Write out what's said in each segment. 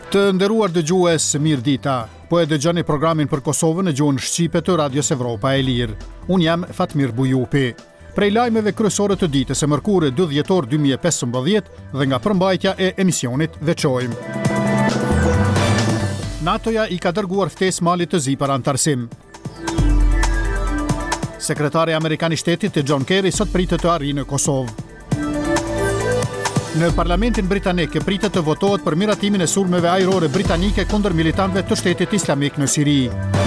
Të nderuar dëgjues, mirë dita. Po e dëgjoni programin për Kosovën në gjuhën shqipe të Radios Evropa e Lirë. Unë jam Fatmir Bujupi. Prej lajmeve kryesore të ditës së mërkurë 2 dhjetor 2015 dhe nga përmbajtja e emisionit veçojmë. NATO-ja i ka dërguar ftesë Malit të Zi për antarësim. Sekretari Amerikan i Shtetit John Kerry sot pritet të arrijë në Kosovë. Në Parlamentin Britanik pritet të votohet për miratimin e sulmeve ajrore britanike kundër militantëve të Shtetit Islamik në Siri.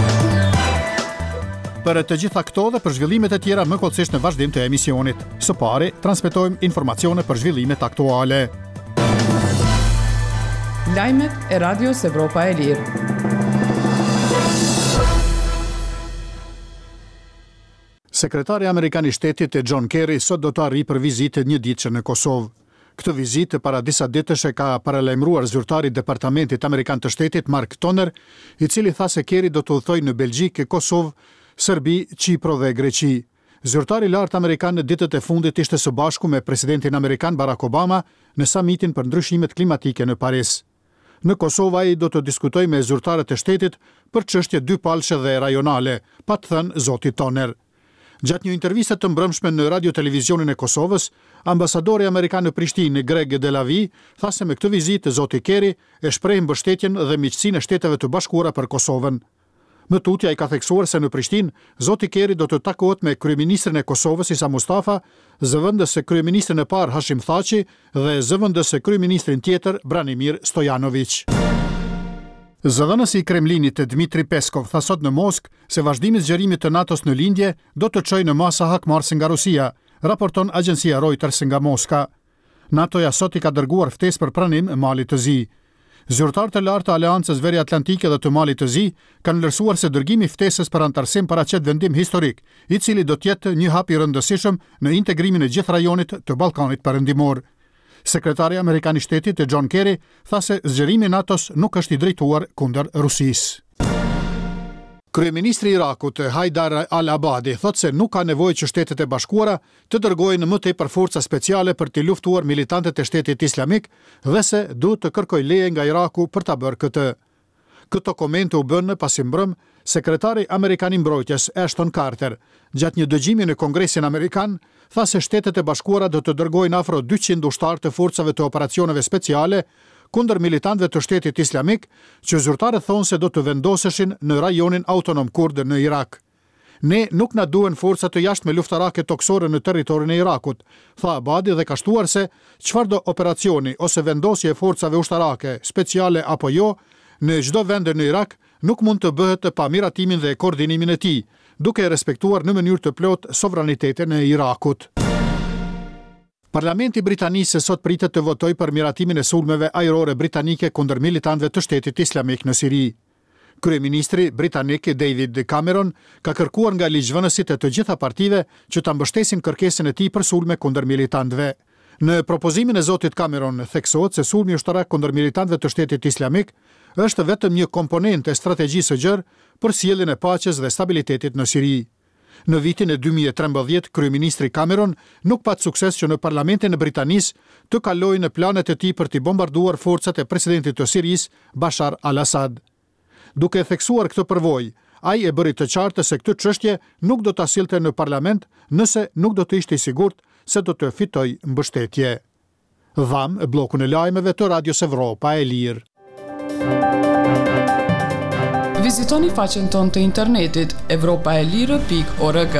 Për të gjitha këto dhe për zhvillimet e tjera më kollësisht në vazhdim të emisionit. Së pari, transmetojmë informacione për zhvillimet aktuale. Lajmet e Radios Evropa e Lirë. Sekretari Amerikan i Shtetit John Kerry sot do të arrijë për vizitë një ditëshe në Kosovë. Këtë vizitë para disa ditësh e ka paralajmëruar zyrtari i Departamentit Amerikan të Shtetit Mark Toner, i cili tha se Kerry do të udhtojë në Belgjikë, Kosovë, Serbi, Çipro dhe Greqi. Zyrtari i lartë amerikan në ditët e fundit ishte së bashku me presidentin amerikan Barack Obama në samitin për ndryshimet klimatike në Paris. Në Kosovë ai do të diskutojë me zyrtarët e shtetit për çështje dypalëshe dhe rajonale, pa të thënë zoti Toner. Gjatë një interviste të mbrëmshme në radio-televizionin e Kosovës, ambasadori amerikan në Prishtinë, Greg Delavi, tha se me këtë vizitë zoti Kerry e shpreh mbështetjen dhe miqësinë e Shteteve të Bashkuara për Kosovën. Më tutje ai ka theksuar se në Prishtinë, zoti Kerry do të takohet me kryeministrin e Kosovës Isa Mustafa, zëvendës së kryeministrin e parë Hashim Thaçi dhe zëvendës së kryeministrin tjetër Branimir Stojanović. Zëdhënësi i Kremlinit Dmitri Peskov tha sot në Moskë se vazhdimi i zgjerimit të NATO-s në lindje do të çojë në masa hakmarrëse nga Rusia, raporton agjencia Reuters nga Moska. NATO-ja sot i ka dërguar ftesë për pranim Malit të Zi. Zyrtarët e lartë të Aleancës Veriatlantike dhe të Malit të Zi kanë vlerësuar se dërgimi i ftesës për antarësim paraqet vendim historik, i cili do të jetë një hap i rëndësishëm në integrimin e gjithë rajonit të Ballkanit Perëndimor. Sekretari Amerikan i Shtetit John Kerry tha se zgjerimi i NATO-s nuk është i drejtuar kundër Rusisë. Kryeministri i Irakut Haidar al-Abadi thot se nuk ka nevojë që Shtetet e Bashkuara të dërgojnë më tepër forca speciale për të luftuar militantët e Shtetit Islamik dhe se duhet të kërkojë leje nga Iraku për ta bërë këtë. Këto komente u bën pasi mbrëm sekretari amerikan i mbrojtjes Ashton Carter, gjatë një dëgjimi në Kongresin Amerikan, tha se Shtetet e Bashkuara do të dërgojnë afro 200 ushtarë të forcave të operacioneve speciale kundër militantëve të Shtetit Islamik, që zyrtarët thonë se do të vendoseshin në rajonin autonom kurd në Irak. Ne nuk na duhen forca të jashtme luftarake toksore në territorin e Irakut, tha Abadi dhe ka shtuar se çfarëdo operacioni ose vendosje e forcave ushtarake speciale apo jo në çdo vend në Irak nuk mund të bëhet pa miratimin dhe koordinimin e tij, duke respektuar në mënyrë të plotë sovranitetin e Irakut. Parlamenti Britanisë sot pritet të votojë për miratimin e sulmeve ajrore britanike kundër militantëve të Shtetit Islamik në Siri. Kryeministri britanik David Cameron ka kërkuar nga ligjvënësit e të gjitha partive që ta mbështesin kërkesën e tij për sulme kundër militantëve. Në propozimin e zotit Cameron theksohet se sulmi ushtarak kundër militantëve të Shtetit Islamik është vetëm një komponent e strategjisë së gjerë për sjelljen e paqes dhe stabilitetit në Siri. Në vitin e 2013, kryeministri Cameron nuk pat sukses që në Parlamentin e Britanisë të kalojë në planet e tij për të bombarduar forcat e presidentit të Sirisë, Bashar al-Assad. Duke theksuar këtë përvojë, ai e bëri të qartë se këtë çështje nuk do ta sillte në parlament nëse nuk do të ishte i sigurt se do të fitojë mbështetje. Dham bllokun e lajmeve të Radios Evropa e Lirë. Vizitoni faqen tonë të internetit evropaelire.org.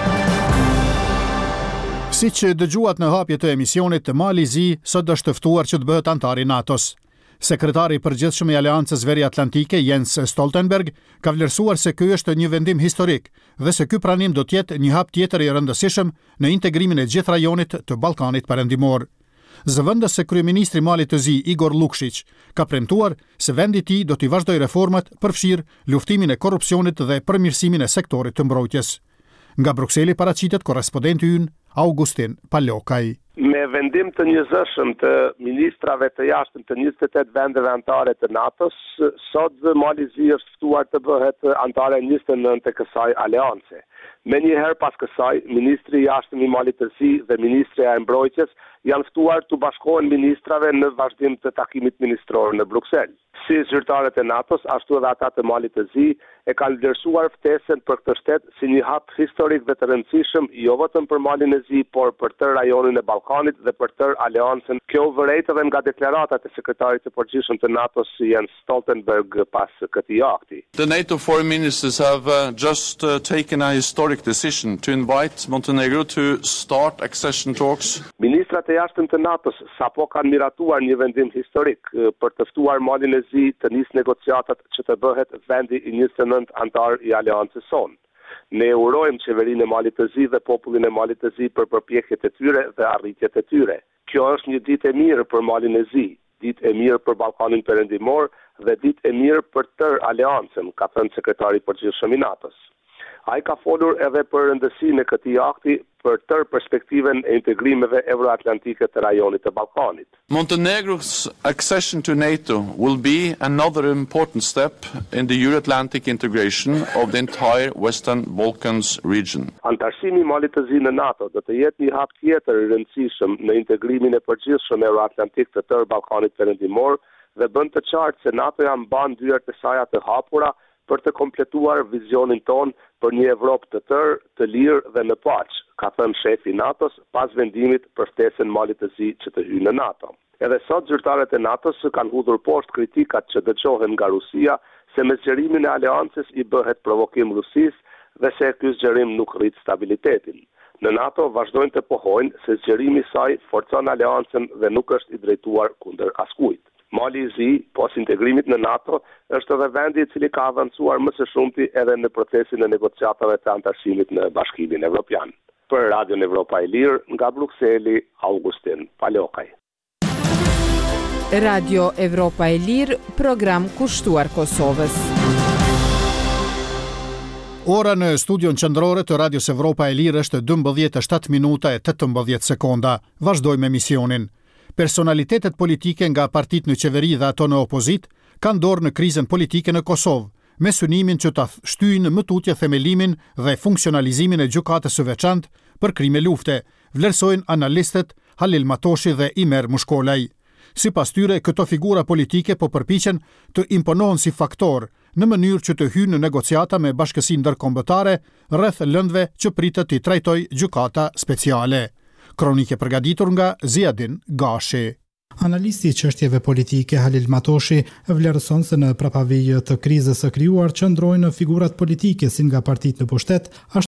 Siç dëgjuat në hapje të emisionit, Mali i Zi sot është të ftuar që të bëhet antar i NATO-s. Sekretari i përgjithshëm i Aleancës Veriatlantike Jens Stoltenberg ka vlerësuar se ky është një vendim historik dhe se ky pranim do të jetë një hap tjetër i rëndësishëm në integrimin e gjithë rajonit të Ballkanit Perëndimor. Zëvendës së kryeministri Malit të Zi Igor Lukšić ka premtuar se vendi i tij do të vazhdojë reformat përfshirë luftimin e korrupsionit dhe përmirësimin e sektorit të mbrojtjes. Nga Brukseli paraqitet korrespondenti ynë Augustin Palokaj. Me vendim të njëzëshëm të ministrave të jashtëm të 28 vendeve anëtare të NATO-s, sot Mali Zi është ftuar të bëhet anëtare 29 të kësaj aleance. Me njëherë pas kësaj, ministri i jashtëm i Malit të Zi dhe ministrja e mbrojtjes janë ftuar të bashkohen ministrave në vazhdim të takimit ministror në Bruksel. Si zyrtarët e NATO-s, ashtu edhe ata të Malit të Zi, e kanë vlerësuar ftesën për këtë shtet si një hap historik dhe të rëndësishëm, jo vetëm për Malin e Zi, por për tërë rajonin e Ballkanit dhe për tërë aleancën. Kjo vërejtë edhe nga deklaratat e sekretarit të përgjithshëm të NATO-s Jens Stoltenberg pas këtij akti. The NATO foreign ministers have just taken a historic decision to invite Montenegro to start accession talks. Ministrat e jashtëm të NATO-s sapo kanë miratuar një vendim historik për të ftuar Malin e Zi të nisë negociatat që të bëhet vendi i 29 antar i aleancës sonë. Ne urojmë qeverinë e Malit të Zi dhe popullin e Malit të Zi për përpjekjet e tyre dhe arritjet e tyre. Kjo është një ditë e mirë për Malin e Zi, ditë e mirë për Ballkanin Perëndimor dhe ditë e mirë për tërë aleancën, ka thënë sekretari i përgjithshëm i NATO-s. Ai ka folur edhe për rëndësinë e këtij akti për tërë perspektiven e integrimeve euroatlantike të rajonit të Ballkanit. Montenegro's accession to NATO will be another important step in the Euro-Atlantic integration of the entire Western Balkans region. Antarësimi i Malit të Zi në NATO do të jetë një hap tjetër i rëndësishëm në integrimin e përgjithshëm euroatlantik të tërë Ballkanit Perëndimor dhe bën të qartë se NATO ja mban dyert e saj të hapura për të kompletuar vizionin ton për një Evropë të tërë, të lirë dhe në paqë, ka thënë shefi i NATO-s pas vendimit për ftesën Malit të Zi që të hyjë në NATO. Edhe sot zyrtarët e NATO-s kanë hudhur poshtë kritikat që dëgjohen nga Rusia se me zgjerimin e aleancës i bëhet provokim Rusisë dhe se ky zgjerim nuk rrit stabilitetin. Në NATO vazhdojnë të pohojnë se zgjerimi i saj forcon aleancën dhe nuk është i drejtuar kundër askujt. Mali i Zi, pas integrimit në NATO, është edhe vendi i cili ka avancuar më së shumti edhe në procesin e negociatave të antarësimit në Bashkimin Evropian. Për Radion Evropa e Lirë, nga Brukseli, Augustin Palokaj. Radio Evropa e Lirë, program kushtuar Kosovës. Ora në studion qendrore të Radios Evropa e Lirë është 12:07 minuta e 18 sekonda. Vazhdojmë emisionin. Personalitetet politike nga partitë në qeveri dhe ato në opozit kanë dorë në krizën politike në Kosovë, me synimin që ta shtyjnë më tutje themelimin dhe funksionalizimin e gjykatës së veçantë për krime lufte, vlerësojnë analistët Halil Matoshi dhe Imer Mushkolaj. Sipas tyre, këto figura politike po përpiqen të imponohen si faktor në mënyrë që të hyjnë në negociata me bashkësinë ndërkombëtare rreth lëndëve që pritet t'i trajtojë gjykata speciale. Kronike përgatitur nga Ziadin Gashi. Analisti i çështjeve politike Halil Matoshi vlerëson se në prapavijë të krizës së krijuar qëndrojnë figurat politike si nga partitë në pushtet,